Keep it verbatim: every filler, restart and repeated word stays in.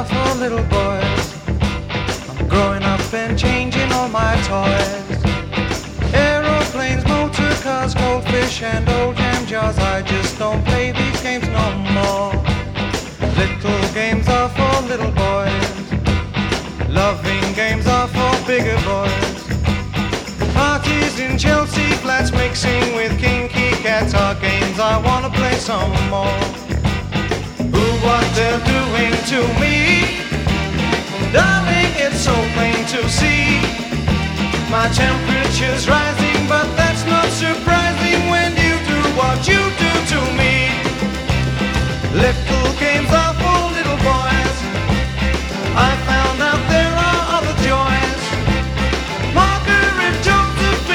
are for little boys. I'm growing up and changing all my toys. Aeroplanes, motor cars, goldfish and old jam jars. I just don't play these games no more. Little games are for little boys. Loving games are for bigger boys. Parties in Chelsea flats mixing with kinky cats are games I wanna play some more. Who, what they're doing to me, darling, it's so plain to see. My temperature's